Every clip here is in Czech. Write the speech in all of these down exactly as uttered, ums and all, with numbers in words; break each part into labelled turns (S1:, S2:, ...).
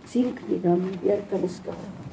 S1: Cinkni nám Věrka dneska.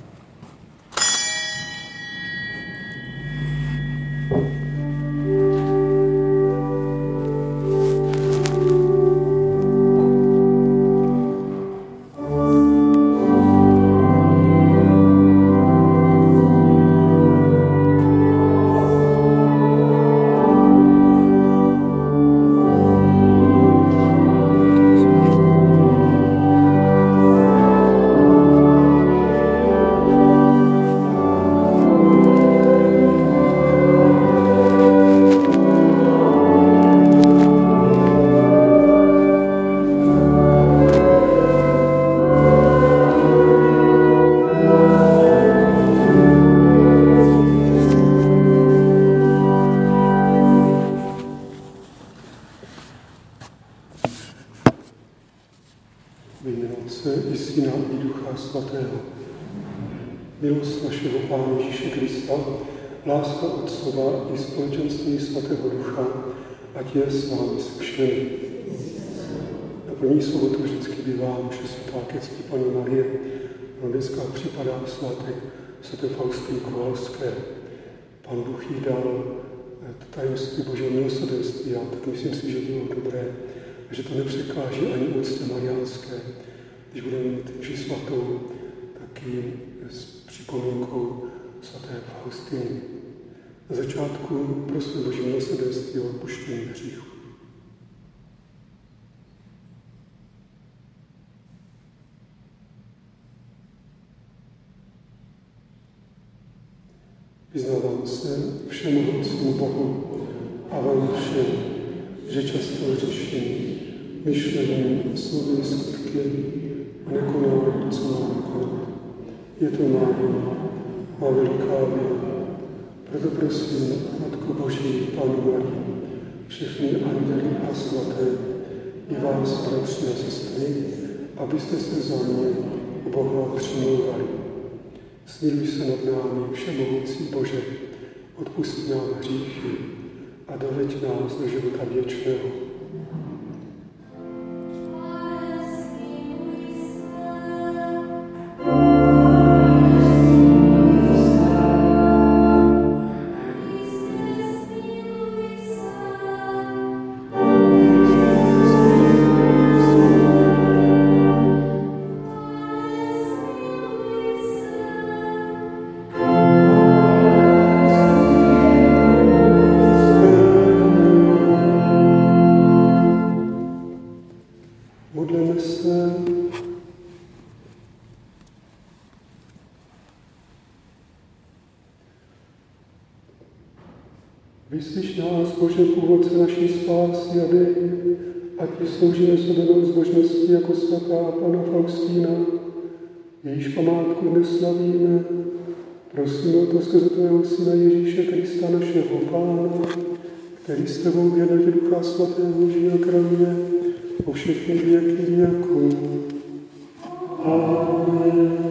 S2: Milost našeho Pána Ježíše Krista, láska Otcova i společenství Svatého Ducha, ať je s vámi se všemi. Na první sobotu vždycky bývá mše svatá ke cti Panny Marie. No dneska připadá svátek svaté Faustiny Kovalské. Pán Bůh jí dal tajemství Božího milosrdenství a tak myslím si, že bylo dobré, že to nepřekáží ani úctě mariánské. Když budeme mít mši svatou, taky s připomínkou svaté Faustiny. Na začátku prosím Boží milosrdenství o odpuštění hříchů. Vyznávám se všemohoucímu Bohu a vám všem, že často hřeším myšlením, slovy, skutky a nekonám, co mám konat. Je to má vina, má veliká vina. Proto prosím, Matko Boží, Pannu Marii, všechny anděly a svaté, i vás, bratři a sestry, abyste se za mě u Boha přimlouvali. Smiluj se nad námi, všemohoucí Bože, odpusť nám hříchy a doveď nás do života věčného. Vyslyš nás, Bože, původce naší spásy a dej, ať ti sloužíme s odanou zbožností jako svatá Panna Faustína, jejíž památku dnes slavíme. Prosíme o to skrze tvého Syna Ježíše Krista, našeho Pána, který s tebou v jednotě Ducha Svatého žije a kráľuje po všechny věky věků. Amen.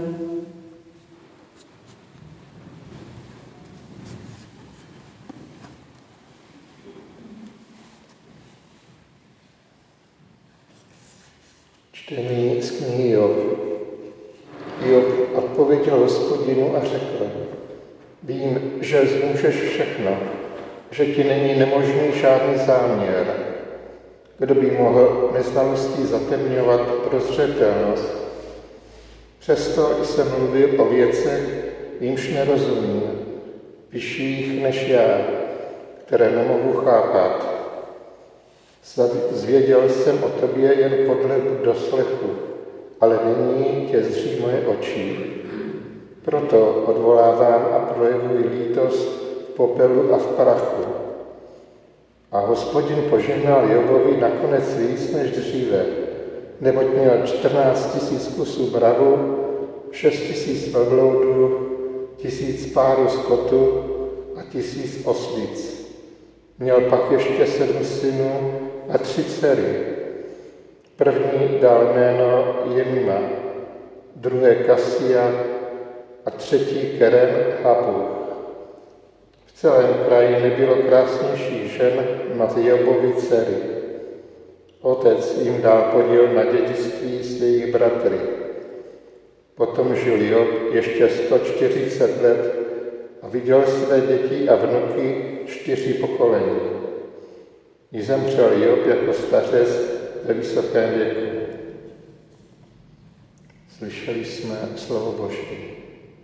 S3: Čtení z knihy Job. Job odpověděl Hospodinu a řekl: Vím, že zmůžeš všechno, že ti není nemožný žádný záměr. Kdo by mohl neznalostí zatemňovat prozřetelnost? Přesto jsem mluvil o věcech, jimž nerozumím, vyšších než já, které nemohu chápat. Zvěděl jsem o tobě jen podle doslechu, ale nyní tě zří moje oči. Proto odvolávám a projevuji lítost v popelu a v prachu. A Hospodin požehnal Jobovi nakonec víc než dříve, neboť měl čtrnáct tisíc kusů bravu, šest tisíc velbloudů, tisíc párů skotu a tisíc oslic. Měl pak ještě sedm synů a tři dcery. První dal jméno Jemima, druhé Kasia a třetí Kerem Habu. V celém kraji nebylo krásnější žen nad Jobovy dcery. Otec jim dal podíl na dědictví s jejich bratry. Potom žil Job ještě sto čtyřicet let a viděl své děti a vnuky čtyři pokolení. I zemřel Job jako stařec ve vysokém věku. Slyšeli jsme slovo Boží.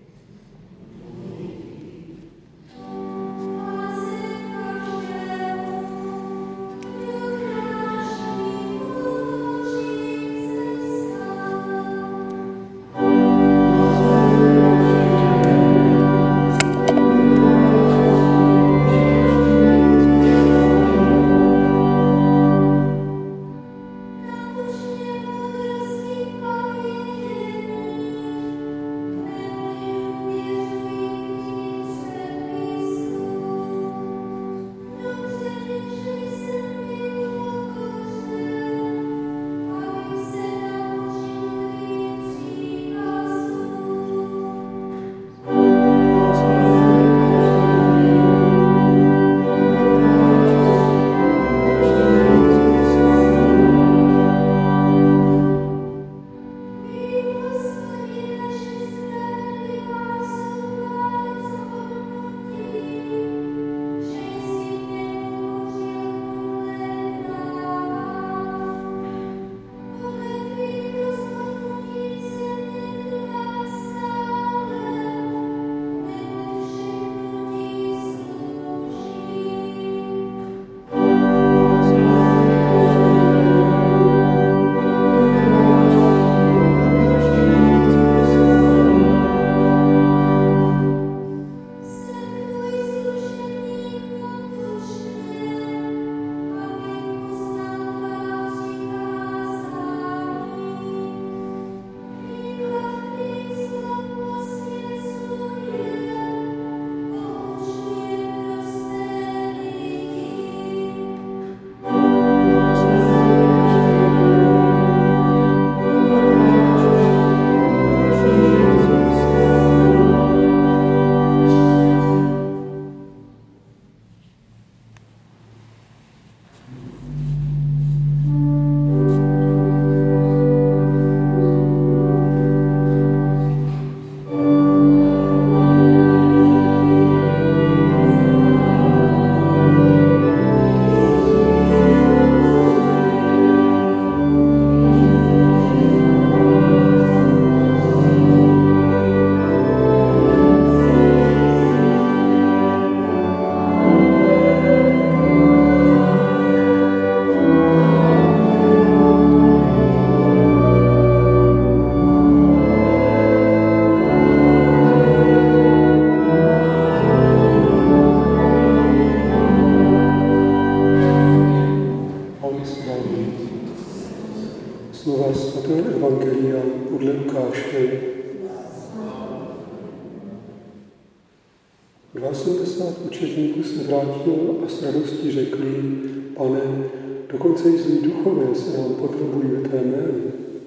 S2: Dvacet učedníků se vrátilo a s radostí řekli: Pane, dokonce i zlí duchové se nám podrobují ve tvé jménu.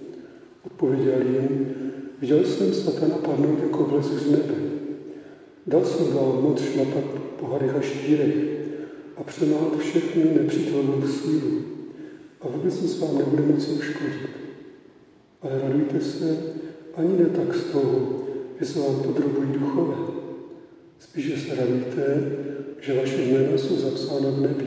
S2: Odpověděl jim: Viděl jsem satana padnout jako vlez z nebe. Dal jsem vám moc šlapat po hadech a štírech a přemát všechny nepřítelnou sílu a vůbec nic vám nebude moci uškodit. Ale radujte se ani ne tak z toho, že se vám podrobují duchové. Spíše se radujte, že vaše jména jsou zapsána v nebi.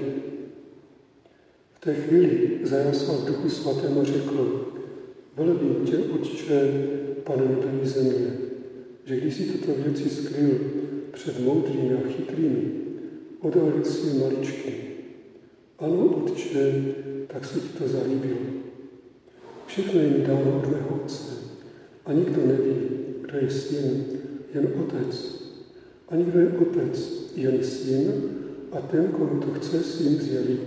S2: V té chvíli zajásal v Duchu Svatém a řekl: Velebím tě, Otče, Pane nebe i země, že když si tyto věci skryl před moudrými a chytrými, odhalil si je maličky. Ano, Otče, tak se ti to zalíbilo. Všechno je mi dáno od mého Otce a nikdo neví, kdo je syn, jen Otec. A nikdo je Otec, jen Syn a ten, komu to chce Syn zjevit.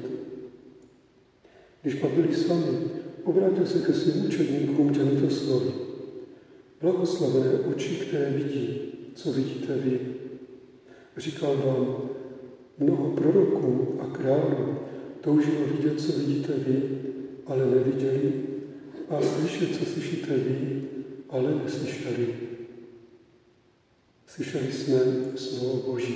S2: Když pak byli sami, obrátil se ke svým učedníkům těmito slovy: Blahoslavené oči, které vidí, co vidíte vy. Říkal vám, mnoho proroků a králů toužilo vidět, co vidíte vy, ale neviděli, a slyšet, co slyšíte vy, ale neslyšeli. Slyšeli jsme slovo Boží.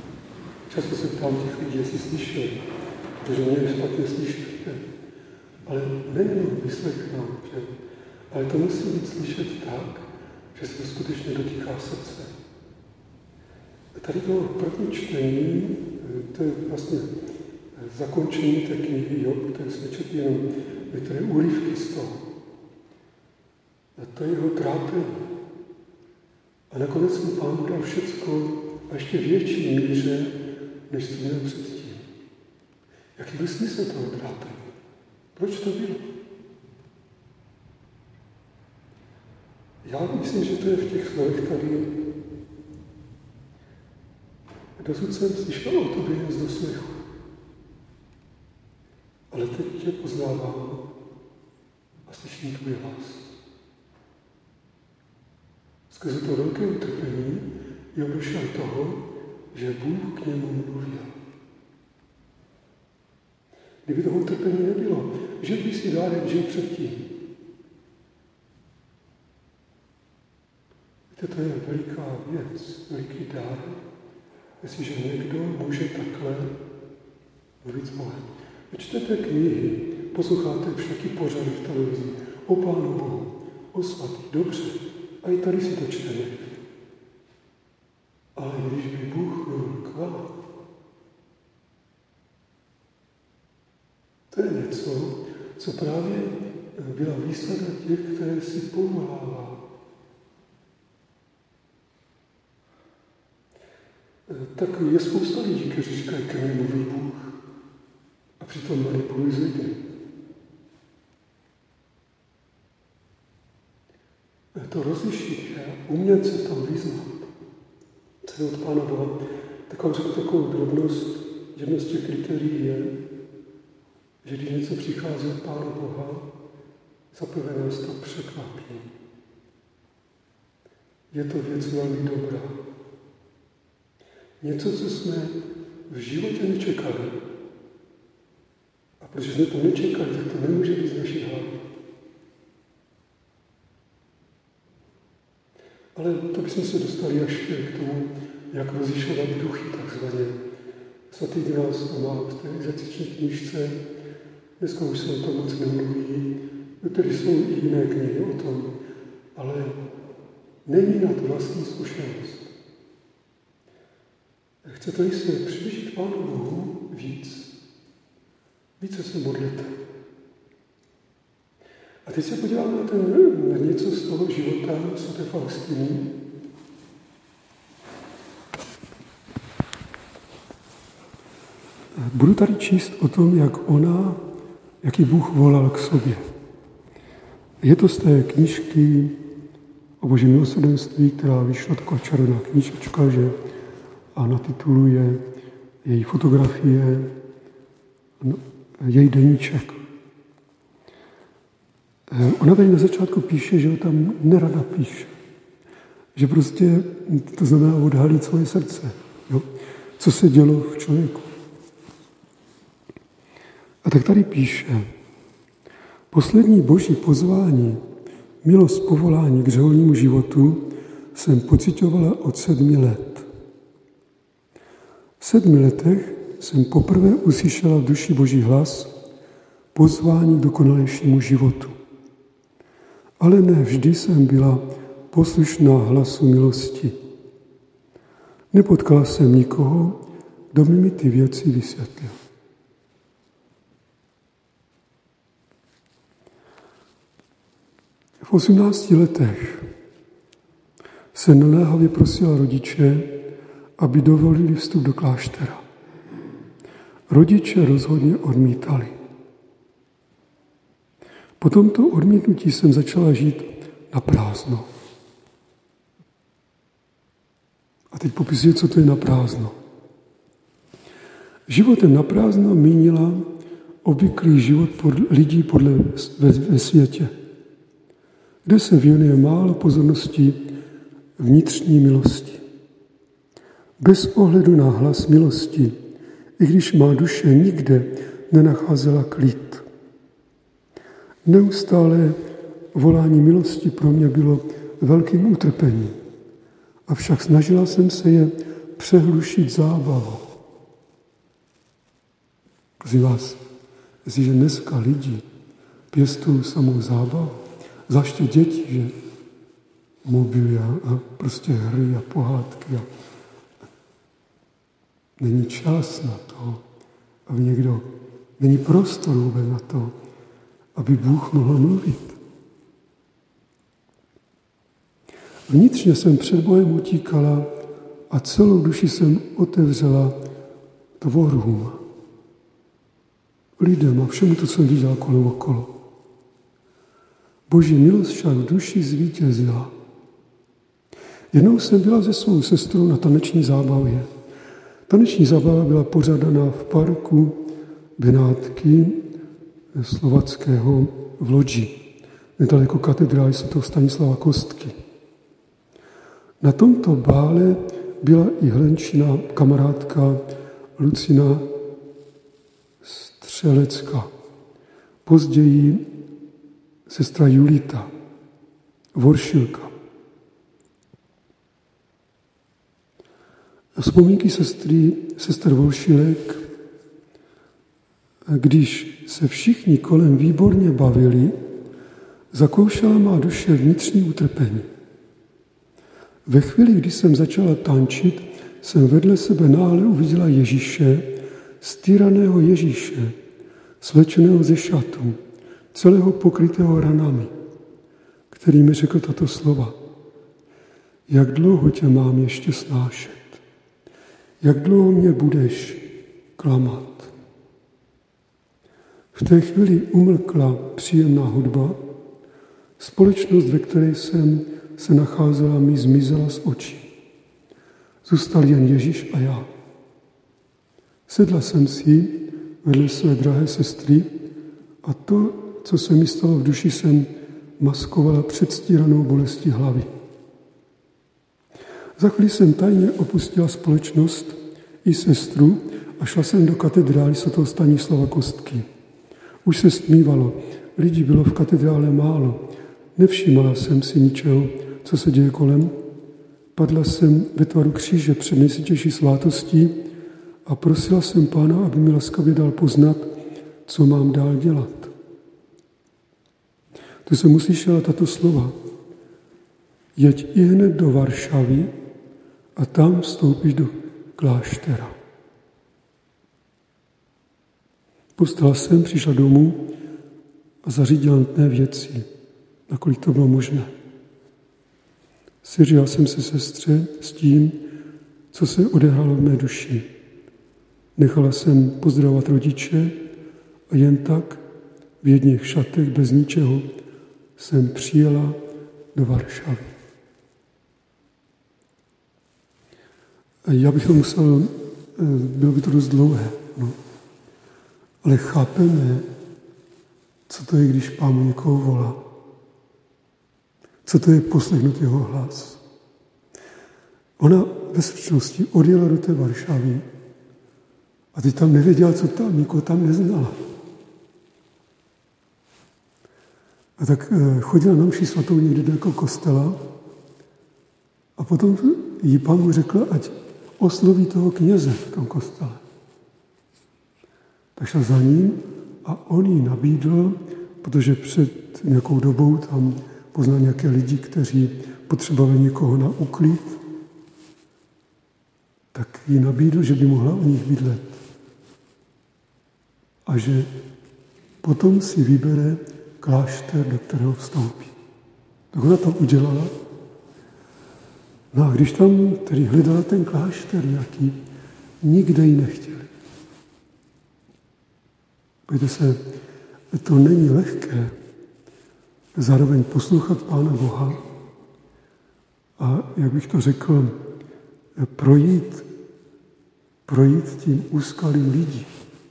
S2: Často se ptám těch lidí, jestli slyšeli, protože mě špatně slyšíte. Ale nejenom vyslechnout, že? Ale to musí být slyšet tak, že se to skutečně dotýká srdce. Tady to první čtení, to je vlastně zakončení té knihy Job, které jsme četli jenom některé úryvky z toho. A to je jeho trápení. A nakonec mu Pán dal všecko a ještě větší míře, než to měl předtím. Jaký byl smysl toho trápení? Proč to bylo? Já myslím, že to je v těch slovech tady. Dosud jsem slyšel o tobě jen z doslechu. Ale teď tě poznávám a slyším tvůj hlas. Skrze to velké utrpení je došel toho, že Bůh k němu mluvil. Kdyby toho utrpení nebylo, žil by si dál, jak žil předtím. Víte, to je veliká věc, veliký dár, jestliže někdo může takhle mluvit s Bohem. Čtete knihy, posloucháte všaký pořady v televizi o Pánu Bohu, o svatý, dobře, a i tady si to čteme. Ale když by Bůh mluvil k vám, to je něco, co právě byla výsada těch, které si povolává. Tak je spousta lidí, kteří říkají, ke mně mluví Bůh. A přitom manipulují s lidmi. To rozlišit a umět se tam vyznat. To je od Pána Boha. Takovou, takovou drobnost, jedno z těch kritérií je, že když něco přichází od Pána Boha, zaprvé nás to překvapí. Je to věc velmi dobrá. Něco, co jsme v životě nečekali. A protože jsme to nečekali, tak to nemůže být z naší hlavy. Ale to bychom se dostali až k tomu, jak rozlišovat duchy, takzvaně. Svatý Ignác to má v té exerciční knížce, dneska už se o tom moc nemluví, tady jsou i jiné knihy o tom, ale není na to vlastní zkušenost. Chcete-li se přiblížit Pánu Bohu víc, více se modlete. A teď se podíváme na, ten, na něco z toho života svaté Faustiny. Budu tady číst o tom, jak ona, jaký Bůh volal k sobě. Je to z té knížky o Božím milosrdenství, která vyšla taková čarovná knížečka, že a na titulu je její fotografie, no, její deníček. Ona tady na začátku píše, že ho tam nerada píše. Že prostě to znamená odhalit svoje srdce. Jo? Co se dělo v člověku. A tak tady píše, poslední boží pozvání, milost povolání k řeholnímu životu jsem pocitovala od sedmi let. V sedmi letech jsem poprvé uslyšela v duši Boží hlas pozvání k dokonalejšímu životu. Ale ne vždy jsem byla poslušná hlasu milosti. Nepotkala jsem nikoho, kdo mi ty věci vysvětlil. V osmnácti letech se naléhavě prosila rodiče, aby dovolili vstup do kláštera. Rodiče rozhodně odmítali. Po tomto odmítnutí jsem začala žít na prázdno. A teď popisuje, co to je na prázdno. Životem na prázdno mínila obvyklý život pod, lidí podle, ve, ve světě, kde se věnuje málo pozornosti vnitřní milosti. Bez ohledu na hlas milosti, i když má duše nikde nenacházela klid. Neustále volání milosti pro mě bylo velkým utrpením, avšak snažila jsem se je přehlušit zábavou. Prosím vás, jestliže dneska lidi pěstují samou zábavu. Zvláště děti, že mobily a prostě hry a pohádky. A není čas na to, aby někdo, není prostor vůbec na to, aby Bůh mohl mluvit. Vnitřně jsem před Bohem utíkala a celou duši jsem otevřela tvorům, lidem a všemu to, co jsem viděla kolem okolo. Boží milost však v duši zvítězila. Jednou jsem byla se svou sestrou na taneční zábavě. Taneční zábava byla pořádaná v parku Benátky Slovackého v Lodži, nedaleko katedrály svatého Stanislava Kostky. Na tomto bále byla i Hlenčina kamarádka Lucina Střelecka, později sestra Julita, Voršilka. Vzpomínky sestry, sester Voršilek, když se všichni kolem výborně bavili, zakoušela má duše vnitřní utrpení. Ve chvíli, kdy jsem začala tančit, jsem vedle sebe náhle uviděla Ježíše, stýraného Ježíše, svlečeného ze šatů, celého pokrytého ranami, který mi řekl tato slova. Jak dlouho tě mám ještě snášet? Jak dlouho mě budeš klamat? V té chvíli umlkla příjemná hudba, společnost, ve které jsem se nacházela, mi zmizela z očí. Zůstal jen Ježíš a já. Sedla jsem si vedle své drahé sestry a to, co se mi stalo v duši, jsem maskovala předstíranou bolestí hlavy. Za chvíli jsem tajně opustila společnost i sestru a šla jsem do katedrály svatého Stanislava Kostky. Už se stmívalo, lidí bylo v katedrále málo. Nevšímala jsem si ničeho, co se děje kolem. Padla jsem ve tvaru kříže před nejsvětější svátostí a prosila jsem Pána, aby mi laskavě dal poznat, co mám dál dělat. Tu jsem uslyšela tato slova. Jeď i hned do Varšavy a tam vstoupíš do kláštera. Postala jsem, přišla domů a zařídila nutné věci, nakolik to bylo možné. Svěřila jsem se sestře s tím, co se odehrálo v mé duši. Nechala jsem pozdravovat rodiče a jen tak v jedných šatech bez ničeho jsem přijela do Varšavy. Já bych to musel, bylo by to dost dlouhé, no. Ale chápeme, co to je, když Pán někoho volá. Co to je poslechnout jeho hlas. Ona ve skutečnosti odjela do té Varšavy a teď tam nevěděla, co tam, nikoho tam neznala. A tak chodila na mši svatou někde do jako kostela a potom jí Pán řekl, ať osloví toho kněze v tom kostele. Tak šla za ním a on jí nabídl, protože před nějakou dobou tam poznal nějaké lidi, kteří potřebovali někoho na uklid, tak jí nabídl, že by mohla u nich bydlet. A že potom si vybere klášter, do kterého vstoupí. Tak ona to udělala. No a když tam tedy hledala ten klášter nějaký, nikde ji nechtěli. Pojďte se, to není lehké zároveň poslouchat Pána Boha a, jak bych to řekl, projít, projít tím úskalím lidí.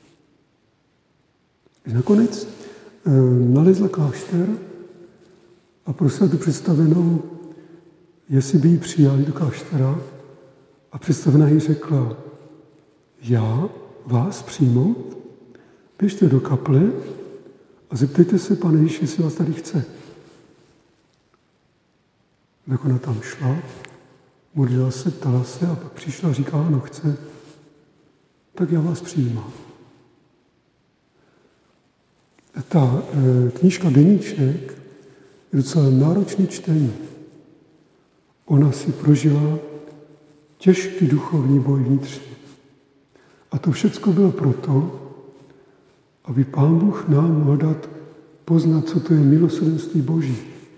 S2: I nakonec e, nalezla klášter a prosila tu představenou, jestli by ji přijali do kláštera, a představená jí řekla, já vás přijmout? Běžte do kaple a zeptejte se, Pane Ježíši, jestli vás tady chce. Tak ona tam šla, modlila se, ptala se a pak přišla a říkala, ano, chce, tak já vás přijímám. ta knížka Deníček je docela náročný čtení. Ona si prožila těžký duchovní boj vnitřní. A to všecko bylo proto, aby Pán Bůh nám mohl dát poznat, co to je milosrdenství Boží.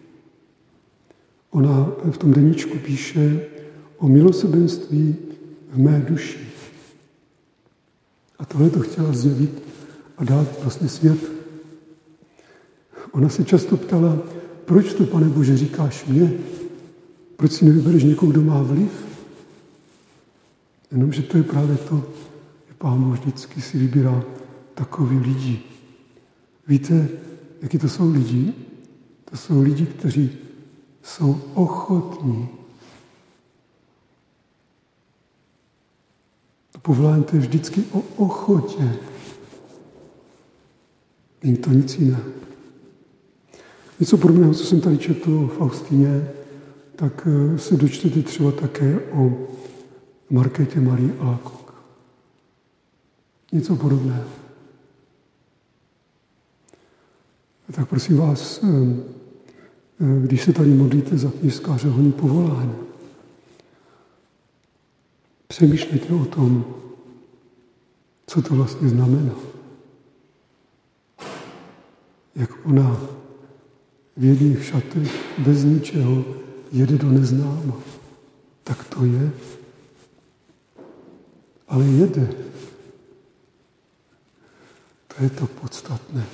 S2: Ona v tom deníčku píše o milosrdenství v mé duši. A tohle to chtěla zjevit a dát vlastně svět. Ona se často ptala, proč to, Pane Bože, říkáš mně? Proč si nevybereš někoho, kdo má vliv? Jenomže to je právě to, že Pán Bůh vždycky si vybírá takový lidi. Víte, jaký to jsou lidi? To jsou lidi, kteří jsou ochotní. To povolání to je vždycky o ochotě. Není to nic jiného. Něco podobného, co jsem tady četl o Faustině, tak se dočtete třeba také o Markétě Marii Alacoque. Něco podobného. Tak prosím vás, když se tady modlíte za kněžská řeholní povolání, přemýšlejte o tom, co to vlastně znamená. Jak ona v jedných šatech bez ničeho jede do neznáma. Tak to je. Ale jede. To je to podstatné.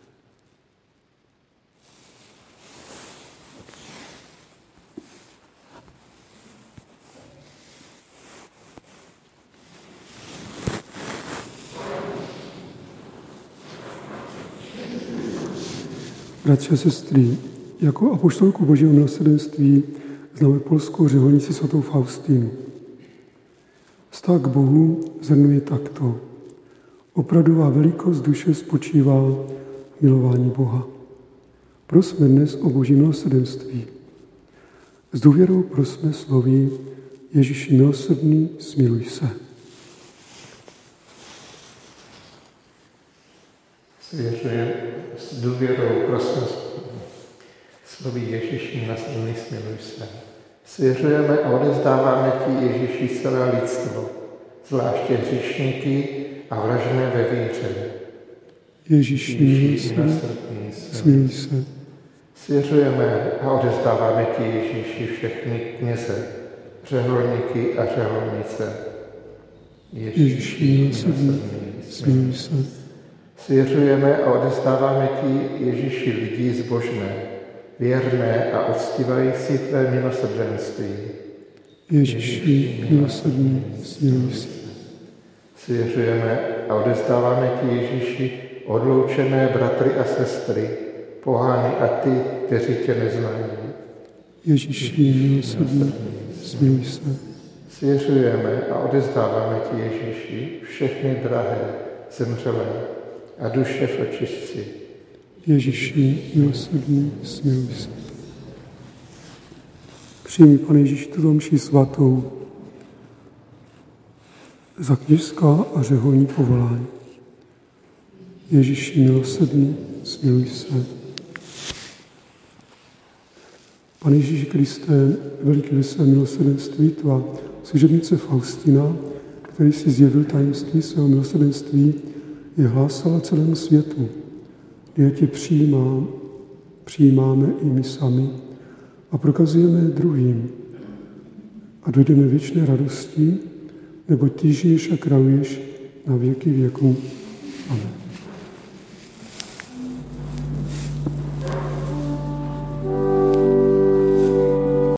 S2: Bratři a sestry, jako apoštolku Božího milosrdenství známe polskou řeholnici svatou Faustinu. Vztah k Bohu zhrnuje takto. Opravdová velikost duše spočívá v milování Boha. Prosme dnes o Boží milosrdenství. S důvěrou prosme sloví Ježíši milosrdný, smiluj se.
S3: Svěřujeme s důvěrou prosme sloví Ježíši milosrdný, smiluj se. Svěřujeme a odevzdáváme ti, Ježíši, celé lidstvo, zvláště hříšníky a vražené ve víře.
S2: Ježíši milosrdný, smiluj se.
S3: Svěřujeme a odevzdáváme ti, Ježíši, všechny kněze, řeholníky a řeholnice.
S2: Ježíši milosrdný, smiluj se.
S3: Svěřujeme a odevzdáváme ti, Ježíši, lidi zbožné, věrné a uctívající tvé milosrdenství.
S2: Ježíši milosrdný, smiluj se.
S3: Svěřujeme a odevzdáváme ti, Ježíši, odloučené bratry a sestry, pohány a ty, kteří tě neznají.
S2: Ježíši milosrdný, smiluj se.
S3: Svěřujeme a odevzdáváme ti, Ježíši, všechny drahé, zemřelé a duše v očistci.
S2: Ježíši milosrdný, smiluj se. Přijmi, Pane Ježíši, tuto mši svatou za kněžská a řeholní povolání. Ježíši milosrdný, smiluj se. Pane Ježíši Kriste, veliký ve svém milosrdenství, tvá služebnice Faustina, který si zjevil tajemství svého milosrdenství, je hlásala celému světu. Já tě přijímám, přijímáme i my sami a prokazujeme druhým a dojdeme věčné radosti, neboť ty žiješ a králuješ na věky věků. Amen.